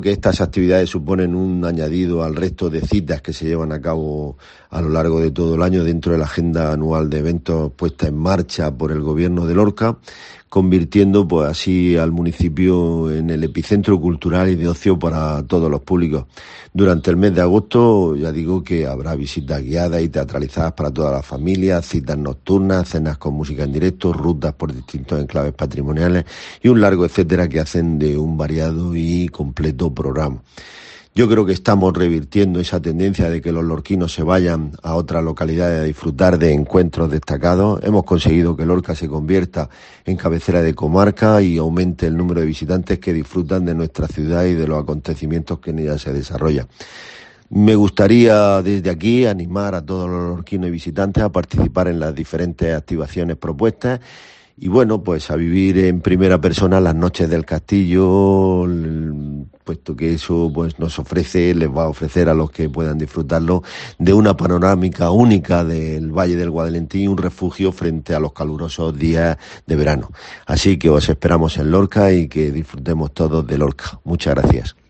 Que estas actividades suponen un añadido al resto de citas que se llevan a cabo a lo largo de todo el año dentro de la agenda anual de eventos puesta en marcha por el Gobierno de Lorca, convirtiendo pues así al municipio en el epicentro cultural y de ocio para todos los públicos. Durante el mes de agosto ya digo que habrá visitas guiadas y teatralizadas para todas las familias, citas nocturnas, cenas con música en directo, rutas por distintos enclaves patrimoniales y un largo etcétera que hacen de un variado y completo programa. Yo creo que estamos revirtiendo esa tendencia de que los lorquinos se vayan a otras localidades a disfrutar de encuentros destacados. Hemos conseguido que Lorca se convierta en cabecera de comarca y aumente el número de visitantes que disfrutan de nuestra ciudad y de los acontecimientos que en ella se desarrollan. Me gustaría desde aquí animar a todos los lorquinos y visitantes a participar en las diferentes activaciones propuestas y bueno, pues a vivir en primera persona las noches del castillo, puesto que eso pues les va a ofrecer a los que puedan disfrutarlo de una panorámica única del Valle del Guadalentín y un refugio frente a los calurosos días de verano. Así que os esperamos en Lorca y que disfrutemos todos de Lorca. Muchas gracias.